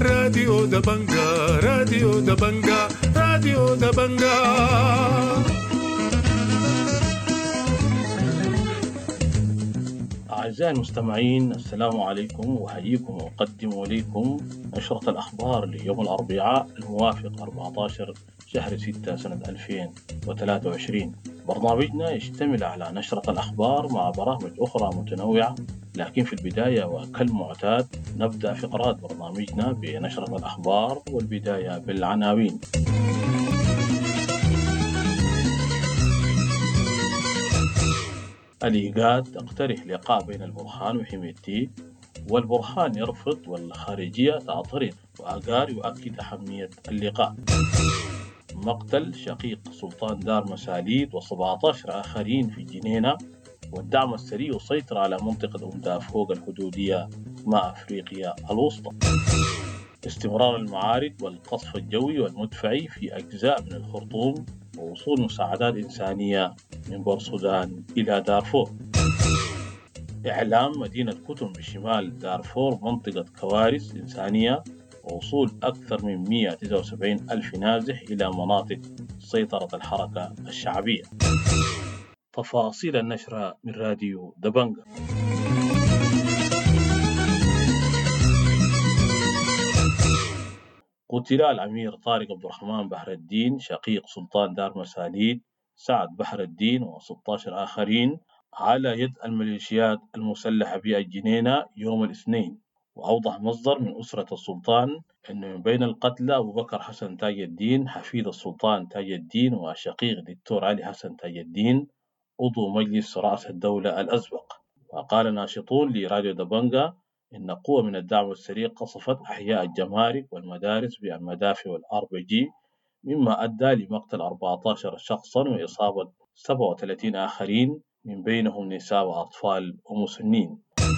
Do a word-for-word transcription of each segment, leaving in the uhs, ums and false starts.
راديو دبنجا راديو دبنجا راديو دبنجا. أعزائي المستمعين، السلام عليكم، وحييكم وأقدم إليكم نشرة الأخبار ليوم الأربعاء الموافق أربعة عشر شهر ستة سنة ألفين وثلاثة وعشرين. برنامجنا يشتمل على نشرة الأخبار مع برامج أخرى متنوعة، لكن في البداية وكالمعتاد نبدأ فقرات برنامجنا بنشرة الأخبار، والبداية بالعناوين. الإيجاد تقترح لقاء بين البرهان وحميدتي، والبرهان يرفض والخارجية تعترض، وآجار يؤكد أهمية اللقاء. مقتل شقيق سلطان دار مساليد وسبعة عشر آخرين في جنينة، والدعم السريع يسيطر على منطقة أم دافوق الحدودية مع أفريقيا الوسطى. استمرار المعارك والقصف الجوي والمدفعي في أجزاء من الخرطوم، ووصول مساعدات إنسانية من بورسودان إلى دارفور. إعلام مدينة كتم بشمال دارفور منطقة كوارث إنسانية، ووصول أكثر من مئة وتسعة وسبعين ألف نازح إلى مناطق سيطرة الحركة الشعبية. تفاصيل النشرة من راديو دبنجا. قتل الأمير طارق عبد الرحمن بحر الدين شقيق سلطان دار مساليد سعد بحر الدين وستة عشر آخرين على يد الميليشيات المسلحة بالجنينة يوم الاثنين. وأوضح مصدر من أسرة السلطان أن من بين القتلى أبو بكر حسن تاج الدين حفيد السلطان تاج الدين وشقيق دكتور علي حسن تاج الدين عضو مجلس رئاسة الدولة الأسبق. وقال ناشطون لراديو دبنجا إن قوة من الدعم السريع قصفت أحياء الجمارك والمدارس بالمدافع والآر بي جي، مما أدى لمقتل أربعة عشر شخصا وإصابة سبعة وثلاثين آخرين من بينهم نساء وأطفال ومسنين.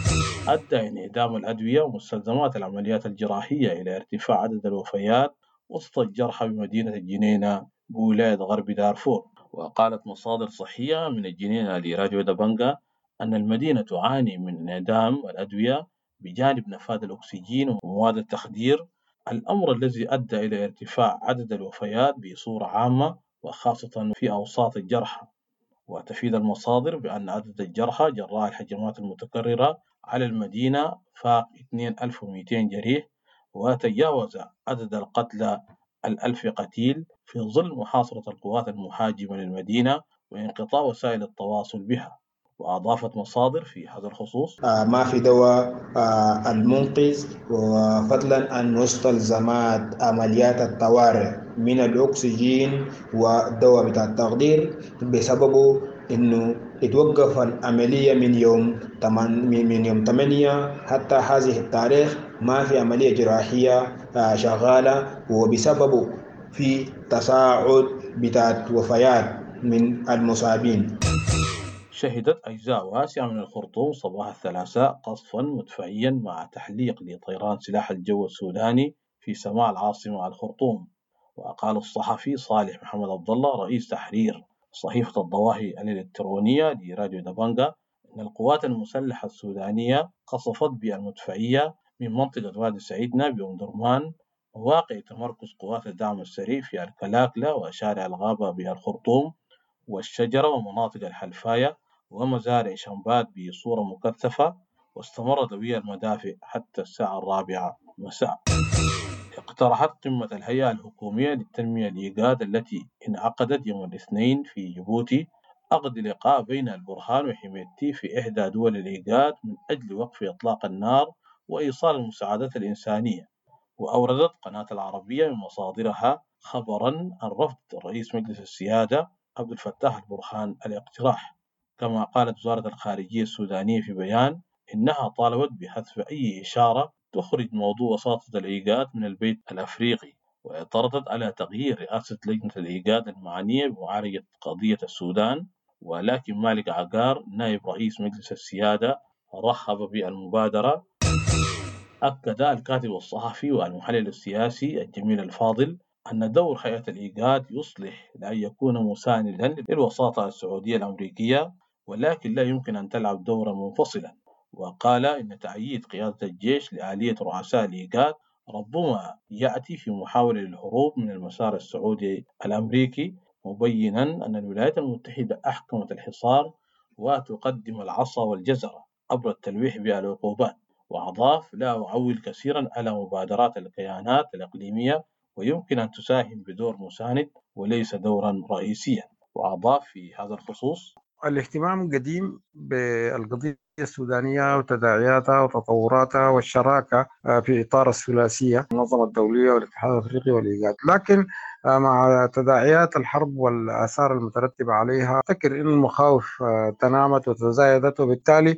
أدى انعدام الأدوية ومستلزمات العمليات الجراحية إلى ارتفاع عدد الوفيات وسط الجرحى بمدينة الجنينة بولاية غرب دارفور. وقالت مصادر صحية من الجنينة لراديو دبنجا أن المدينة تعاني من انعدام الأدوية بجانب نفاذ الأكسجين ومواد التخدير، الأمر الذي أدى إلى ارتفاع عدد الوفيات بصورة عامة وخاصة في أوساط الجرحى. وتفيد المصادر بأن عدد الجرحى جراء الهجمات المتكررة على المدينة فاق اثنين ألف ومئتين جريح، وتجاوز عدد القتلى الألف قتيل في ظل محاصرة القوات المحاجمة للمدينة وانقطاع وسائل التواصل بها. وأضافت مصادر في هذا الخصوص: آه ما في دواء آه المنقذ، وفضلا عن مستلزمات عمليات الطوارئ من الأكسجين والدواء بتاع التخدير، بسببه إنه اتوقف العملية من يوم من يوم ثمانية حتى هذه التاريخ ما في عملية جراحية آه شغالة، وبسببه في تصاعد بتاع وفيات من المصابين. شهدت أجزاء واسعة من الخرطوم صباح الثلاثاء قصفا مدفعيا مع تحليق لطيران سلاح الجو السوداني في سماء العاصمة الخرطوم. وقال الصحفي صالح محمد عبد الله رئيس تحرير صحيفة الضواهي الإلكترونية لراديو دبنجا أن القوات المسلحة السودانية قصفت بالمدفعية من منطقة وادي سعيدنا بأم درمان، وواقع تمركز قوات الدعم السريع في الكلاكلة وشارع الغابة بالخرطوم والشجرة ومناطق الحلفاية ومزارع شمبات بصورة مكثفة، واستمر دوي المدافع حتى الساعة الرابعة مساء. اقترحت قمة الهيئة الحكومية للتنمية الإيجاد التي انعقدت يوم الاثنين في جيبوتي عقد لقاء بين البرهان وحميدتي في إحدى دول الإيجاد من أجل وقف إطلاق النار وإيصال المساعدات الإنسانية. وأوردت قناة العربية من مصادرها خبرا عن رفض رئيس مجلس السيادة عبد الفتاح البرهان الاقتراح. كما قالت وزارة الخارجية السودانية في بيان إنها طالبت بحذف أي إشارة تخرج موضوع وساطة الإيجاد من البيت الأفريقي، واعترضت على تغيير رئاسة لجنة الإيجاد المعنية بمعالجة قضية السودان. ولكن مالك عقار نائب رئيس مجلس السيادة رحب بالمبادرة. أكد الكاتب الصحفي والمحلل السياسي الجميل الفاضل أن دور هيئة الإيجاد يصلح لأن يكون مساندا للوساطة السعودية الأمريكية، ولكن لا يمكن أن تلعب دورا منفصلا. وقال إن تأييد قيادة الجيش لآلية رؤساء الإيجاد ربما يأتي في محاولة للهروب من المسار السعودي الأمريكي، مبينا أن الولايات المتحدة أحكمت الحصار وتقدم العصا والجزرة عبر التلويح بالعقوبات. وأضاف: لا أعول كثيرا على مبادرات الكيانات الإقليمية، ويمكن أن تساهم بدور مساند وليس دورا رئيسيا. وأضاف في هذا الخصوص: الاهتمام القديم بالقضية السودانية وتداعياتها وتطوراتها والشراكة في إطار الثلاثية المنظمة الدولية والاتحاد الأفريقي والإيجاد، لكن مع تداعيات الحرب والآثار المترتبة عليها أفتكر أن المخاوف تنامت وتزايدت، وبالتالي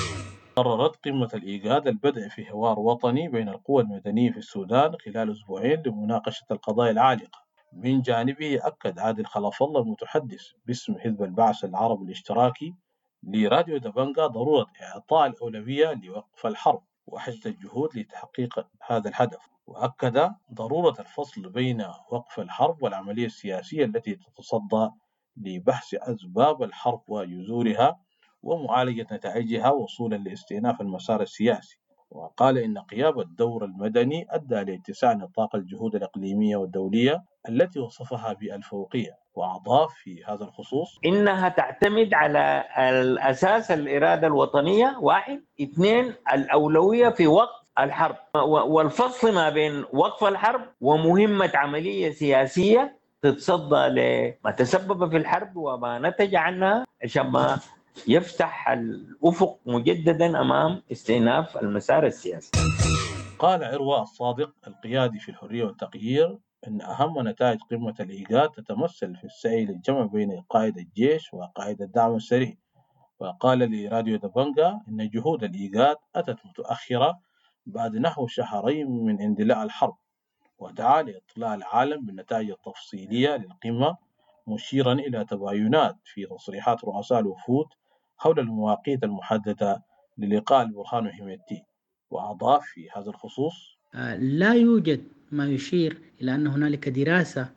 قررت قمة الإيجاد البدء في حوار وطني بين القوى المدنية في السودان خلال أسبوعين لمناقشة القضايا العالقة. من جانبه أكد عادل خلف الله المتحدث باسم حزب البعث العربي الاشتراكي لراديو دبنجا ضرورة إعطاء الأولوية لوقف الحرب وحشد الجهود لتحقيق هذا الهدف، وأكد ضرورة الفصل بين وقف الحرب والعملية السياسية التي تتصدى لبحث أسباب الحرب وجذورها ومعالجة نتائجها وصولا لاستئناف المسار السياسي. وقال إن قيام الدور المدني أدى لاتساع نطاق الجهود الإقليمية والدولية التي وصفها بالفوقية. وأضاف في هذا الخصوص: إنها تعتمد على الأساس الإرادة الوطنية، واحد. اثنين، الأولوية في وقف الحرب، والفصل ما بين وقف الحرب ومهمة عملية سياسية تتصدى لما تسبب في الحرب وما نتج عنها، عشان ما يفتح الأفق مجددا أمام استئناف المسار السياسي. قال عروة الصادق القيادي في الحرية والتغيير أن أهم نتائج قمة الإيجاد تتمثل في السعي للجمع بين قائد الجيش وقائد الدعم السريع. وقال لراديو دبنجا أن جهود الإيجاد أتت متأخرة بعد نحو شهرين من اندلاع الحرب، ودعا لإطلاع العالم بالنتائج التفصيلية للقمة، مشيرا إلى تباينات في تصريحات رؤساء الوفود حول المواقيت المحددة للقاء البرهان وحميدتي. وأضاف في هذا الخصوص: لا يوجد ما يشير إلى أن هنالك دراسة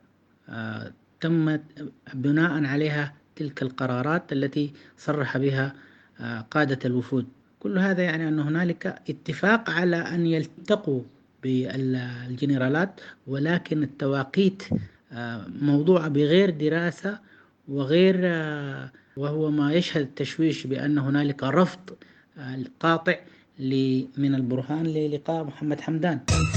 تمت بناء عليها تلك القرارات التي صرح بها قادة الوفود. كل هذا يعني أن هنالك اتفاق على أن يلتقوا بالجنرالات، ولكن التواقيت موضوع بغير دراسة وغير، وهو ما يشهد التشويش بأن هنالك رفض قاطع من البرهان للقاء محمد حمدان.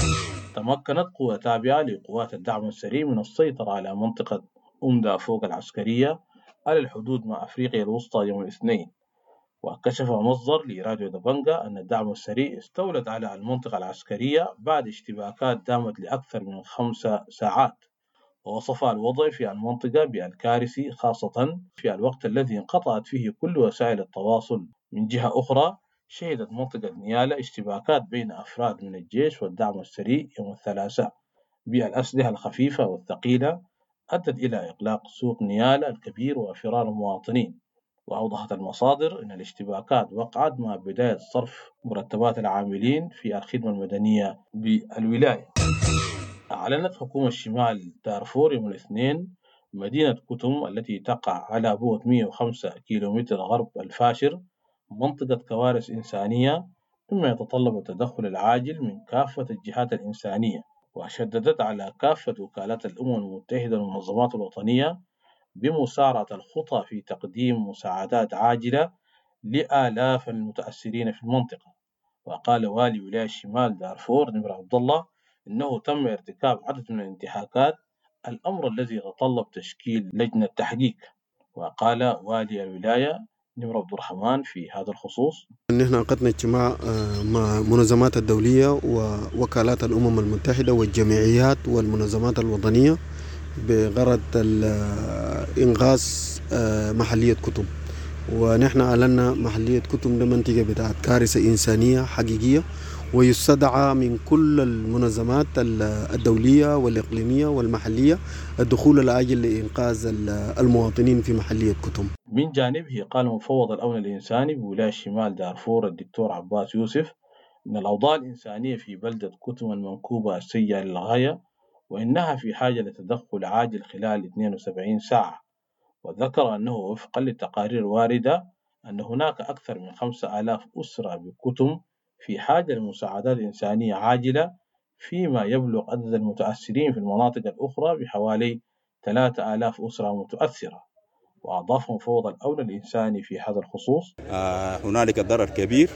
تمكنت قوة تابعة لقوات الدعم السريع من السيطرة على منطقة أم دافوق العسكرية على الحدود مع أفريقيا الوسطى يوم الاثنين. وكشف مصدر لراديو دبنجا أن الدعم السريع استولت على المنطقة العسكرية بعد اشتباكات دامت لأكثر من خمس ساعات، ووصف الوضع في المنطقة بالكارثي، خاصة في الوقت الذي انقطعت فيه كل وسائل التواصل. من جهة أخرى، شهدت منطقة نيالا اشتباكات بين أفراد من الجيش والدعم السريع يوم الثلاثاء بالأسلحة الخفيفة والثقيلة، أدت إلى إغلاق سوق نيالا الكبير وفرار المواطنين. وأوضحت المصادر أن الاشتباكات وقعت مع بداية صرف مرتبات العاملين في الخدمة المدنية بالولاية. أعلنت حكومة شمال دارفور يوم الاثنين مدينة كتم التي تقع على بعد مئة وخمسة كيلومتر غرب الفاشر منطقة كوارث إنسانية، مما يتطلب التدخل العاجل من كافة الجهات الإنسانية. وشددت على كافة وكالات الأمم المتحدة والمنظمات الوطنية بمسارعة الخطى في تقديم مساعدات عاجلة لآلاف المتأثرين في المنطقة. وقال والي ولاية شمال دارفور نمر عبد الله إنه تم ارتكاب عدد من الانتهاكات، الأمر الذي يتطلب تشكيل لجنة تحقيق. وقال والي الولاية نمر عبد الرحمن في هذا الخصوص: نحن عقدنا اجتماع مع المنظمات الدولية ووكالات الأمم المتحدة والجمعيات والمنظمات الوطنية بغرض إنغاث محلية كتم. ونحن أعلنا محلية كتم ده منطقة بتاعت كارثة إنسانية حقيقية، ويستدعى من كل المنظمات الدولية والإقليمية والمحلية الدخول العاجل لإنقاذ المواطنين في محلية كتم. من جانبه قال مفوض الأمن الإنساني بولاية شمال دارفور الدكتور عباس يوسف إن الأوضاع الإنسانية في بلدة كتم المنكوبة سيئة للغاية، وإنها في حاجة لتدخل عاجل خلال اثنين وسبعين ساعة. وذكر أنه وفقا للتقارير الواردة أن هناك أكثر من خمسة آلاف أسرة بكتم في حاجة لمساعدات إنسانية عاجلة فيما يبلغ عدد المتأثرين في المناطق الأخرى بحوالي ثلاثة آلاف أسرة متأثرة. وأضاف مفوض الأمن الإنساني في هذا الخصوص: آه هنالك ضرر كبير،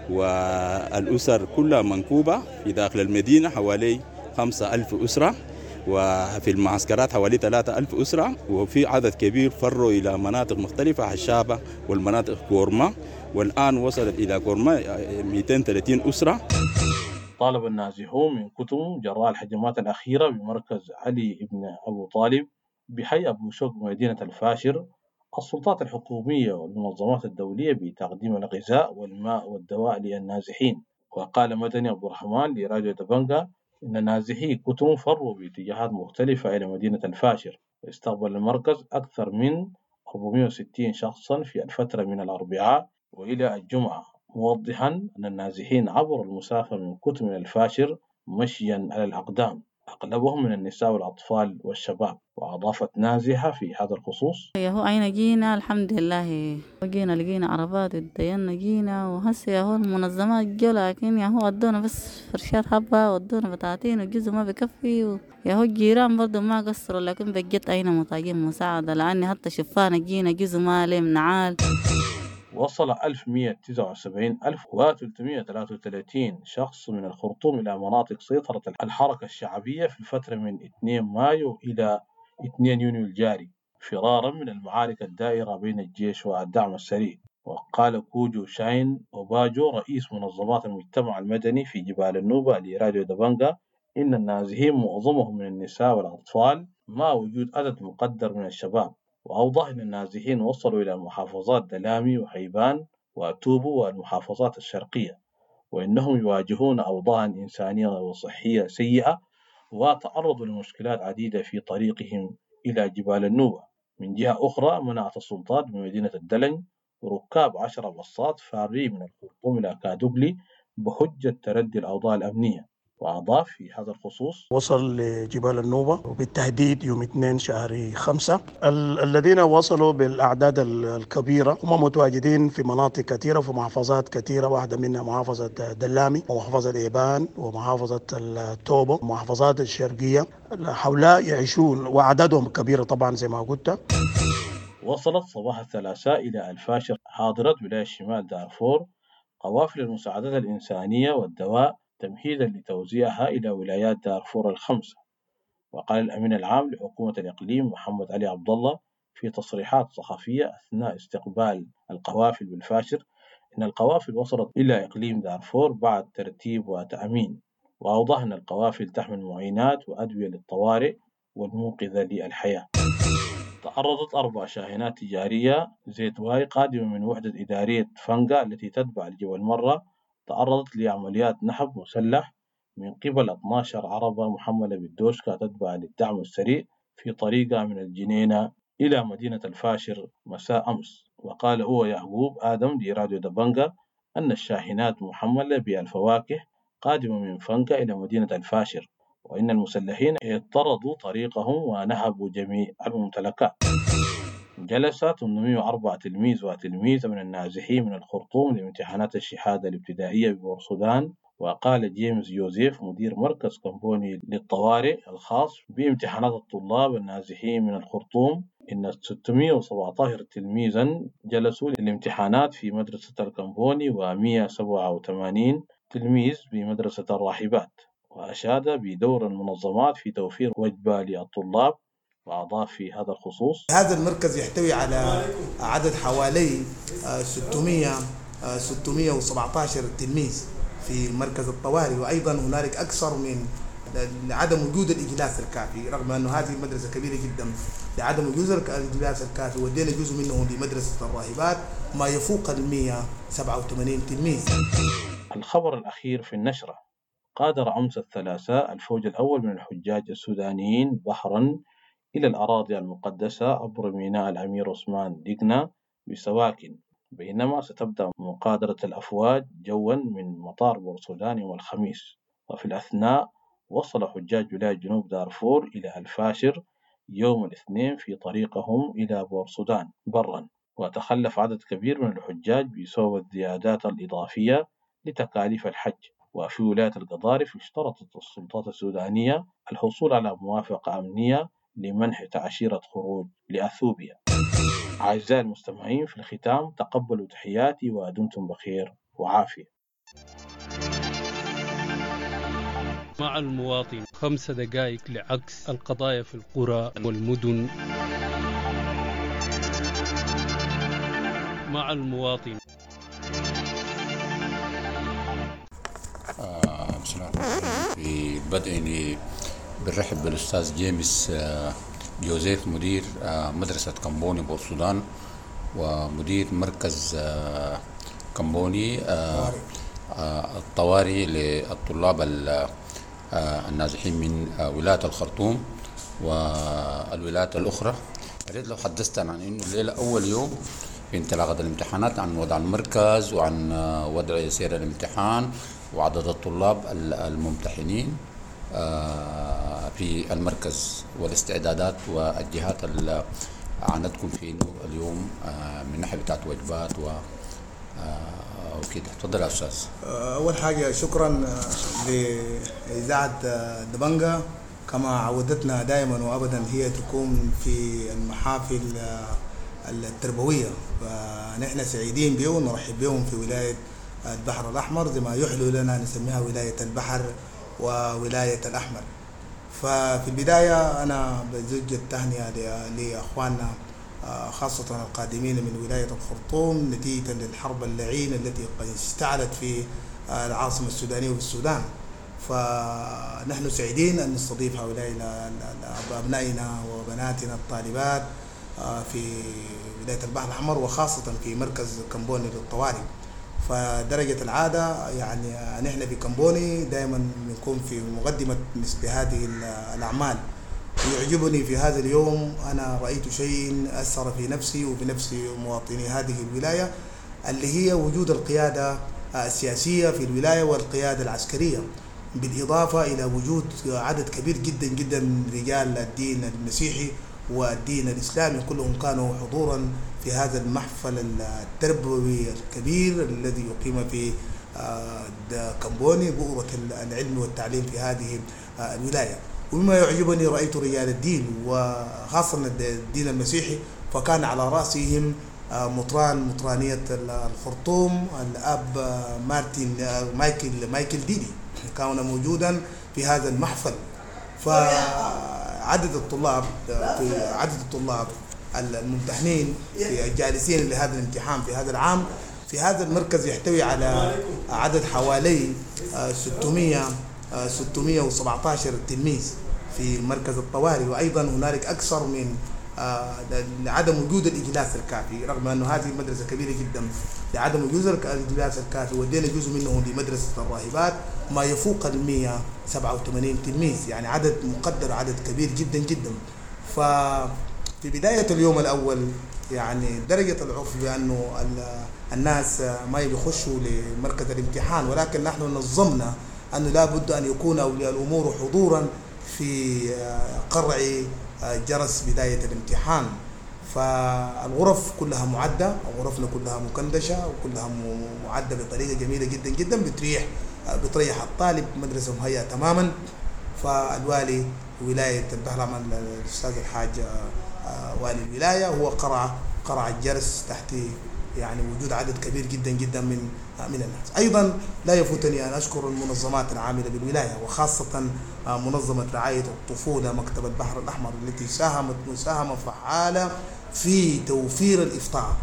والأسر كلها منكوبة في داخل المدينة حوالي خمسة ألف أسرة، وفي المعسكرات حوالي ثلاثة ألف أسرة، وفي عدد كبير فروا إلى مناطق مختلفة حشابة والمناطق كورما، والآن وصلت إلى كورما مئتين وثلاثين أسرة. طالب النازحون من كتم جراء الهجمات الأخيرة بمركز علي بن أبو طالب بحي أبو شوك بمدينة الفاشر السلطات الحكومية والمنظمات الدولية بتقديم الغذاء والماء والدواء للنازحين. وقال مدني عبد الرحمن لراديو دبنجا إن نازحي كتم فروا باتجاهات مختلفة إلى مدينة الفاشر، واستقبل المركز أكثر من أربعمئة وستين شخصا في الفترة من الأربعاء وإلى الجمعة، موضحا أن النازحين عبروا المسافة من كتم إلى الفاشر مشيا على الأقدام، أغلبهم من النساء والأطفال والشباب. وأضافت نازحة في هذا الخصوص: ياهو أين جينا الحمد لله، جينا لقينا عربات اتدينا جينا، وهسه ياهو المنظمات جو، لكن ياهو ودونا بس فرشات حبة ودونا بطاطين وجزء ما بكفي، ياهو الجيران برضو ما قصروا، لكن بجت أين محتاجين مساعدة، لأني حتى شفانا جينا جزء ما لم نعال. وصل ألف ومئة وتسعة وسبعين ألف وثلاثمئة وثلاثة وثلاثين شخص من الخرطوم إلى مناطق سيطرة الحركة الشعبية في الفترة من اثنين مايو إلى اثنين يونيو الجاري، فرارا من المعارك الدائرة بين الجيش والدعم السريع. وقال كوجو شاين أوباجو رئيس منظمات المجتمع المدني في جبال النوبة لراديو دبنجا إن النازحين معظمهم من النساء والأطفال مع وجود عدد مقدر من الشباب. وأوضح أن النازحين وصلوا إلى محافظات دلامي وحيبان وتوبو والمحافظات الشرقية، وإنهم يواجهون أوضاعا إنسانية وصحية سيئة، وتعرضوا لمشكلات عديدة في طريقهم إلى جبال النوبة. من جهة أخرى منعت السلطات بمدينة الدلنج وركاب عشر بصات فارين من الخرطوم إلى كادوغلي بحجة تردي الأوضاع الأمنية. وأضاف في هذا الخصوص: وصل لجبال النوبة وبالتحديد يوم اثنين شهر خمسة. ال- الذين وصلوا بالأعداد الكبيرة هم متواجدين في مناطق كثيرة وفي محافظات كثيرة، واحدة منها محافظة دلامي ومحافظة إيبان ومحافظة التوبو ومحافظات الشرقية. هؤلاء يعيشون وعددهم كبيرة طبعا زي ما قلت. وصلت صباح الثلاثاء إلى الفاشر حاضرة ولاية شمال دارفور قوافل المساعدات الإنسانية والدواء تمهيدا لتوزيعها إلى ولايات دارفور الخمسة. وقال الأمين العام لحكومة الإقليم محمد علي عبد الله في تصريحات صحفية أثناء استقبال القوافل بالفاشر إن القوافل وصلت إلى إقليم دارفور بعد ترتيب وتأمين. وأوضح أن القوافل تحمل معينات وأدوية للطوارئ والمنقذة للحياة. تعرضت أربع شاحنات تجارية زيت واي قادمة من وحدة إدارية فنقا التي تتبع لجبل مرة تعرضت لعمليات نهب مسلح من قبل اثنتي عشرة عربة محملة بالدوشكا تتبع للدعم السريع في طريقها من الجنينة إلى مدينة الفاشر مساء أمس. وقال هو يعقوب آدم لراديو دبنجا أن الشاحنات محملة بالفواكه قادمة من فنقا إلى مدينة الفاشر، وإن المسلحين اضطردوا طريقهم ونهبوا جميع الممتلكات. جلس ثمانمئة وأربعة تلميذ وتلميذة من النازحين من الخرطوم لامتحانات الشهادة الابتدائية ببورسودان. وقال جيمس يوزيف مدير مركز كمبوني للطوارئ الخاص بامتحانات الطلاب النازحين من الخرطوم إن ستمئة وسبعة عشر تلميذا جلسوا للامتحانات في مدرسة الكمبوني ومئة وسبعة وثمانين تلميذ بمدرسة الراحبات. وأشاد بدور المنظمات في توفير وجبة للطلاب. وأضاف في هذا الخصوص: هذا المركز يحتوي على عدد حوالي ستمئة وسبعة عشر تلميذ في مركز الطوارئ، وأيضا هنالك أكثر من لعدم وجود الإجلاس الكافي، رغم أن هذه المدرسة كبيرة جدا لعدم وجود الإجلاس الكافي، ودينا جزء منه لمدرسة الراهبات ما يفوق ال مئة وسبعة وثمانين تلميذ. الخبر الأخير في النشرة: قادر أمس الثلاثاء الفوج الأول من الحجاج السودانيين بحرا إلى الأراضي المقدسة عبر ميناء الأمير عثمان ديغنا بسواكن، بينما ستبدأ مقادرة الأفواج جوا من مطار بورسودان يوم الخميس. وفي الأثناء وصل حجاج ولاية جنوب دارفور إلى الفاشر يوم الاثنين في طريقهم إلى بورسودان برا، وتخلف عدد كبير من الحجاج بسبب الزيادات الإضافية لتكاليف الحج. وفي ولاية القضارف اشترطت السلطات السودانية الحصول على موافقة أمنية لمنح تعشيرة خروج لأثيوبيا. أعزائي المستمعين، في الختام تقبلوا تحياتي ودمتم بخير وعافية. مع المواطن، خمس دقائق لعكس القضايا في القرى والمدن. مع المواطن. آه بسم الله الرحمن الرحيم. في بدء بنرحب بالاستاذ جيمس آه جوزيف، مدير آه مدرسة كمبوني بورسودان ومدير مركز آه كمبوني آه آه الطوارئ للطلاب آه النازحين من آه ولاية الخرطوم والولايات الأخرى. أريد لو حدثتنا عن إنه الليلة أول يوم في انطلاقة الامتحانات، عن وضع المركز وعن آه وضع سير الامتحان وعدد الطلاب الممتحنين في المركز والاستعدادات والجهات اللي عانتكم في اليوم من ناحية بتاعت وجبات وكده. تفضل يا أستاذ. أول حاجة شكرا لإذاعة دبنجة، كما عودتنا دائما وأبدا هي تكون في المحافل التربوية، فنحن سعيدين بهم ونرحب بهم في ولاية البحر الأحمر، زي ما يحلو لنا نسميها ولاية البحر وولاية الأحمر. ففي البداية أنا بزج التهنئة لأخواننا خاصة القادمين من ولاية الخرطوم نتيجة للحرب اللعينة التي قد اشتعلت في العاصمة السودانية وفي السودان. فنحن سعيدين أن نستضيف هؤلاء أبنائنا وبناتنا الطالبات في ولاية البحر الأحمر وخاصة في مركز كمبوني للطوارئ. فدرجة العادة يعني نحن في كمبوني دائما بنكون في مقدمة مثل هذه الأعمال. يعجبني في هذا اليوم أنا رأيت شيء أثر في نفسي وفي نفس مواطني هذه الولاية، اللي هي وجود القيادة السياسية في الولاية والقيادة العسكرية، بالإضافة إلى وجود عدد كبير جدا جدا من رجال الدين المسيحي والدين الإسلامي، كلهم كانوا حضورا في هذا المحفل التربوي الكبير الذي يقيم في كمبوني، بؤرة العلم والتعليم في هذه الولاية. ومما يعجبني رأيت رجال الدين وخاصة الدين المسيحي، فكان على رأسهم مطران مطرانية الخرطوم الأب مارتن مايكل مايكل ديدي، كان موجودا في هذا المحفل. فعدد الطلاب في عدد الطلاب الممتحنين في الجالسين لهذا الامتحان في هذا العام في هذا المركز يحتوي على عدد حوالي ستمائة وسبعة عشر تلميذ في مركز الطوارئ، وأيضا هنالك أكثر من لعدم وجود الإجلاس الكافي، رغم أن هذه المدرسة كبيرة جدا، لعدم وجود الإجلاس الكافي ودينا جزء منه لمدرسة الراهبات ما يفوق ال مائة وسبعة وثمانين تلميذ، يعني عدد مقدر، عدد كبير جدا جدا. ففي بداية اليوم الأول يعني درجة العرف بأنه الناس ما يخشوا لمركز الامتحان، ولكن نحن نظمنا أنه لا بد أن يكون أولياء الأمور حضورا في قرع جرس بداية الامتحان. فالغرف كلها معدة، غرفنا كلها مكندشة وكلها معدة بطريقة جميلة جدا جدا بتريح بتريح الطالب، مدرسة مهيئة تماما. فالوالي ولاية البحر الأحمر الأستاذ الحاج والي الولاية هو قرع قرع الجرس تحت يعني وجود عدد كبير جدا جدا من من الناس. أيضا لا يفوتني أن أشكر المنظمات العاملة بالولاية وخاصة منظمة رعاية الطفولة مكتب البحر الأحمر التي ساهمت مساهمة فعالة في توفير الإفطار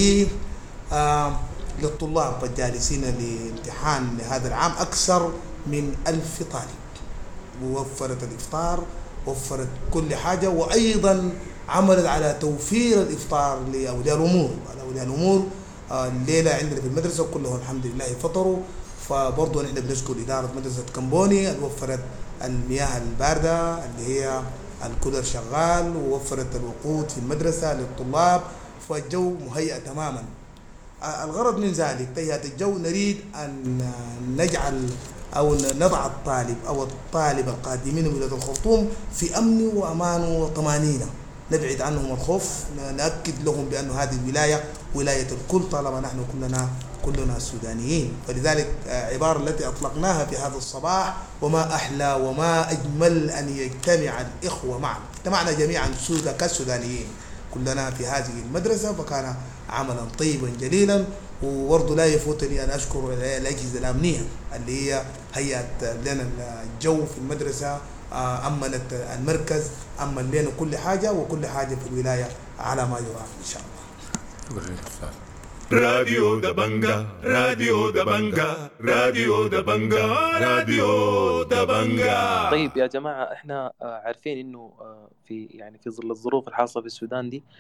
للطلاب الجالسين لامتحان هذا العام، أكثر من ألف طالب، ووفرت الإفطار، وفرت كل حاجة، وأيضا عملت على توفير الإفطار لأولياء الأمور. أولياء الأمور الليلة عندنا في المدرسة كلهم الحمد لله فطروا. فبرضه نحن بنشكر إدارة مدرسة كمبوني اللي وفرت المياه الباردة اللي هي الكولر شغال، ووفرت الوقود في المدرسة للطلاب، فالجو مهيئ تماما. الغرض من ذلك تهيئة الجو نريد أن نجعل أو نضع الطالب أو الطالب القادمين من ولاية الخرطوم في أمن وأمان وطمأنينة، نبعد عنهم الخوف، نأكد لهم بأن هذه الولاية ولاية الكل، طالما نحن كلنا كلنا السودانيين. فلذلك عبارة التي أطلقناها في هذا الصباح: وما أحلى وما أجمل أن يجتمع الإخوة معا. اجتمعنا جميعا سودا كالسودانيين كلنا في هذه المدرسة، فكان عملا طيبا جليلا. وبرضه لا يفوتني أن أشكر الأجهزة الأمنية اللي هي هيأت لنا الجو في المدرسة، أمنت المركز، أمن لنا كل حاجة وكل حاجة في الولاية على ما يرام إن شاء الله. راديو دبنجا راديو دبنجا راديو دبنجا راديو دبنجا. طيب يا جماعة، احنا عارفين انه في يعني في ظل الظروف الحاصلة في السودان دي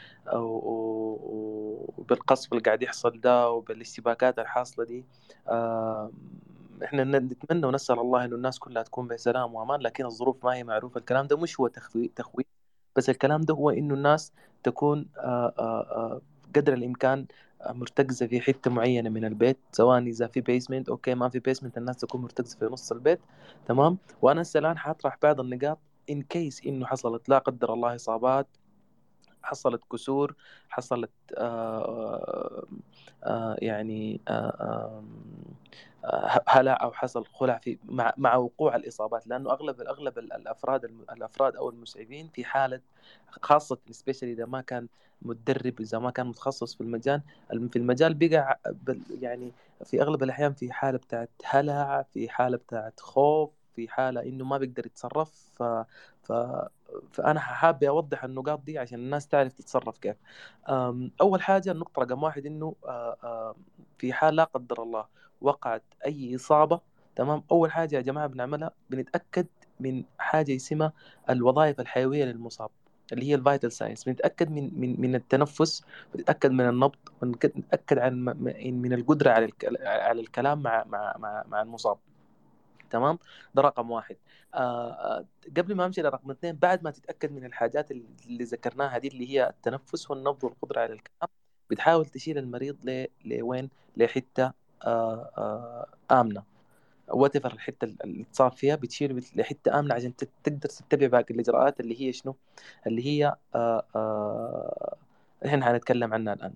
وبالقصف اللي قاعد يحصل ده وبالاشتباكات الحاصلة دي، احنا نتمنى ونسأل الله انه الناس كلها تكون بسلام وامان، لكن الظروف ما هي معروفة. الكلام ده مش هو تخويف تخويف بس الكلام ده هو انه الناس تكون قدر الامكان مرتكزة في حتة معينة من البيت، سواء إذا في بيسمنت أوكي، ما في بيسمنت الناس تكون مرتكزة في نص البيت. تمام. وأنا الآن حاطرح بعض النقاط إن كيس إنه حصلت لا قدر الله إصابات، حصلت كسور، حصلت آآ آآ يعني آآ هلع أو حصل خلع في مع مع وقوع الإصابات، لأنه أغلب الأغلب الأفراد الأفراد أو المسعفين في حالة، خاصة سبيشالي إذا ما كان متدرب، إذا ما كان متخصص في المجال في المجال بقى يعني في أغلب الأحيان في حالة بتاعت هلع، في حالة بتاعت خوف، في حالة إنه ما بيقدر يتصرف. ف ف فأنا حابب أوضح النقاط دي عشان الناس تعرف تتصرف كيف. أول حاجة النقطة رقم واحد إنه في حال لا قدر الله وقعت أي إصابة، تمام، أول حاجة يا جماعة بنعملها بنتأكد من حاجة اسمها الوظائف الحيوية للمصاب اللي هي الفيتال ساينس. بنتأكد من من من التنفس، بنتأكد من النبض، بنتأكد عن من القدرة على على الكلام مع مع مع, مع المصاب. تمام، ده رقم واحد. آه قبل ما امشي لرقم اثنين، بعد ما تتاكد من الحاجات اللي ذكرناها دي اللي هي التنفس والنبض والقدره على الكلام، بتحاول تشيل المريض ل لوين لحته آه آه امنه، واتفر الحته اللي تصاب فيها بتشيل لحته امنه عشان تقدر تتبع باقي الاجراءات اللي هي شنو، اللي هي آه آه احنا هنتكلم عنها الان.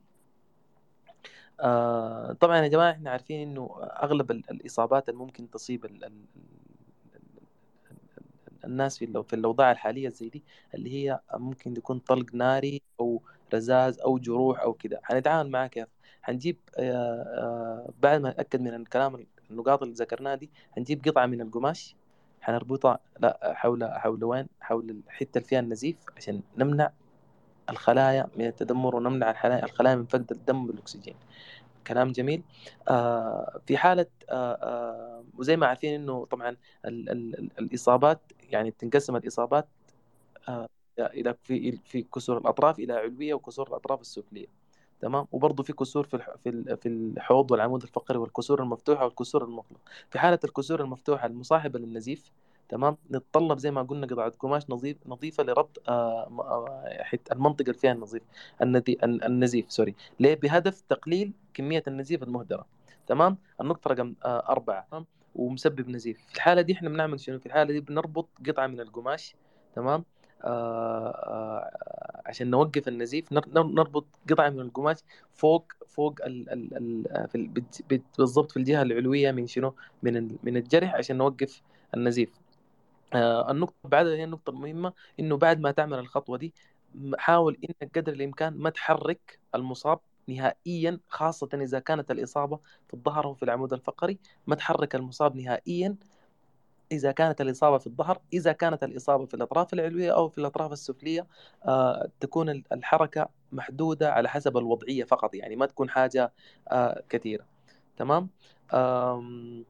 آه طبعا يا جماعه احنا عارفين انه اغلب الاصابات اللي ممكن تصيب ال ال الناس في في الاوضاع الحاليه زي دي اللي هي ممكن يكون طلق ناري او رذاذ او جروح او كده. هنتعامل معاه كيف؟ هنجيب آه آه بعد ما نتاكد من الكلام النقاط اللي ذكرناها دي، هنجيب قطعه من القماش هنربطها لا حول حول وين حول الحته اللي فيها النزيف عشان نمنع الخلايا من التدمر ونمنع الخلايا الخلايا من فقد الدم بالاكسجين. كلام جميل. آه في حالة آه آه وزي ما عارفين إنه طبعا ال ال ال الإصابات يعني تنقسم الإصابات آه إلى في في كسور الأطراف إلى علوية وكسور الأطراف السفلية. تمام. وبرضه في كسور في في في الحوض والعمود الفقري والكسور المفتوحة والكسور المغلقة. في حالة الكسور المفتوحة المصاحبة للنزيف، تمام، نتطلب زي ما قلنا قطعة قماش نظيف نظيفة لربط آه المنطقة اللي فيها النزيف النزيف سوري ليه؟ بهدف تقليل كمية النزيف المهدرة. تمام. النقطة رقم آه أربعة، تمام، ومسبب نزيف. في الحالة دي احنا بنعمل شنو؟ في الحالة دي بنربط قطعة من القماش، تمام، آه آه عشان نوقف النزيف. نربط قطعة من القماش فوق فوق ال ال ال في بالضبط في الجهة العلوية من شنو؟ من من الجرح عشان نوقف النزيف. آه النقطة بعدها هي النقطة المهمة، إنه بعد ما تعمل الخطوة دي حاول إنك قدر الإمكان ما تحرك المصاب نهائيا، خاصة إذا كانت الإصابة في الظهر أو في العمود الفقري. ما تحرك المصاب نهائيا إذا كانت الإصابة في الظهر. إذا كانت الإصابة في الأطراف العلوية أو في الأطراف السفلية آه تكون الحركة محدودة على حسب الوضعية فقط، يعني ما تكون حاجة آه كثيرة. تمام. آم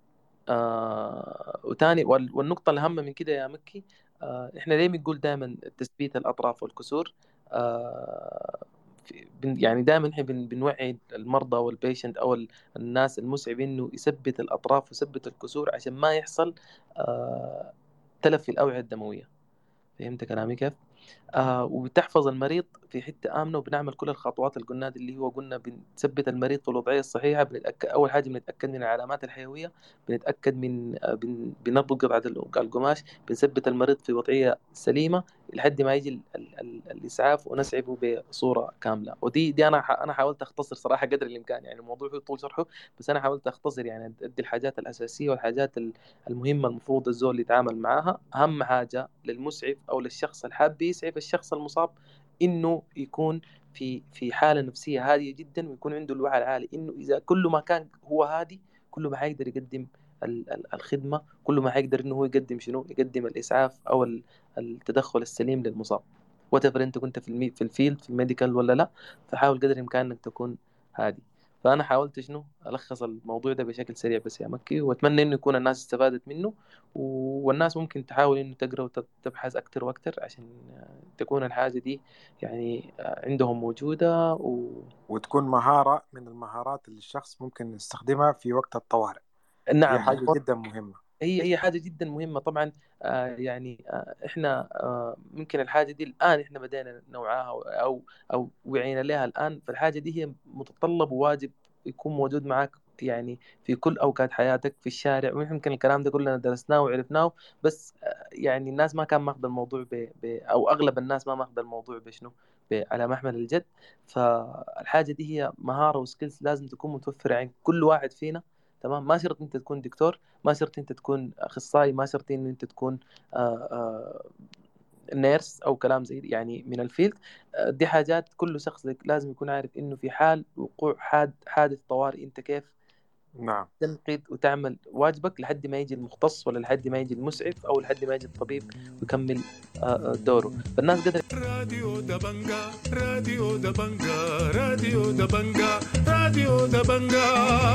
آه وتاني والنقطة الأهم من كده يا مكي، آه إحنا ليه بنقول دائما تثبيت الأطراف والكسور؟ آه يعني دائما إحنا بنوعي المرضى والبيشنت أو الناس المسعف إنه يثبت الأطراف ويثبت الكسور عشان ما يحصل آه تلف في الأوعية الدموية. فهمت كلامي كيف؟ آه وبتحفظ المريض في حتة آمنة، وبنعمل كل الخطوات اللي قلنا اللي هو قلنا بنثبت المريض في الوضعية الصحيحة. بنتأكد أول حاجة بنتأكد من العلامات الحيوية، بنتأكد من آه بن بنربط قطعة القماش، بنثبت المريض في وضعية سليمة لحد ما يجي ال ال ال الإسعاف ونسعفه بصورة كاملة. ودي دي أنا أنا حاولت أختصر صراحة قدر الإمكان، يعني الموضوع فيه طول شرحه، بس أنا حاولت أختصر يعني أدي الحاجات الأساسية والحاجات المهمة المفروض الزول يتعامل معاها. أهم حاجة للمسعف أو للشخص الحاب يسعف الشخص المصاب إنه يكون في في حالة نفسية هادية جدا، ويكون عنده الوعي العالي، إنه إذا كل ما كان هو هادي كل ما حيقدر يقدم الخدمة، كل ما حيقدر إنه هو يقدم شنو، يقدم الإسعاف أو التدخل السليم للمصاب. وتفر أنت كنت في المي في الفيلد في الميديكال ولا لا، فحاول قدر الإمكان إنك تكون هادي. فأنا حاولت شنو ألخص الموضوع ده بشكل سريع بس يا مكي، وأتمنى إنه يكون الناس استفادت منه، والناس ممكن تحاول إنه تقرأ وتبحث أكتر وأكتر عشان تكون الحاجة دي يعني عندهم موجودة و... وتكون مهارة من المهارات اللي الشخص ممكن يستخدمها في وقت الطوارئ. نعم، هي حاجة جدا مهمة. هي هي حاجة جدا مهمة طبعا. آه يعني آه إحنا آه ممكن الحاجة دي الآن إحنا بدينا نوعاها أو أو وعينا لها الآن، فالحاجة دي هي متطلب وواجب يكون موجود معك يعني في كل أوقات حياتك في الشارع. ويمكن الكلام ده كلنا درسناه وعرفناه، بس آه يعني الناس ما كان ماخذ الموضوع ب... ب... أو أغلب الناس ما ماخذ الموضوع بشنو ب... على محمل الجد. فالحاجة دي هي مهارة وسكيلز لازم تكون متوفرة عند كل واحد فينا. تمام، ما شرط انت تكون دكتور، ما شرط انت تكون اخصائي، ما شرط ان انت تكون آآ آآ نيرس او كلام زي يعني من الفيلد. دي حاجات كل شخص لازم يكون عارف انه في حال وقوع حاد حادث طوارئ انت كيف نعم تنقذ وتعمل واجبك لحد ما يجي المختص ولا لحد ما يجي المسعف او لحد ما يجي الطبيب ويكمل دوره. فالناس قدر راديو دبنجا راديو دبنجا راديو دبنجا راديو دبنجا.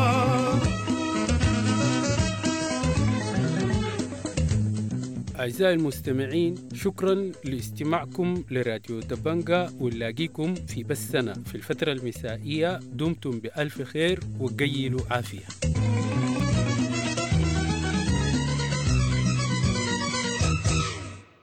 أعزائي المستمعين، شكرا لاستماعكم لراديو دبنجا، ونلاقيكم في بثنا في الفترة المسائية. دمتم بألف خير وقيلوا عافية.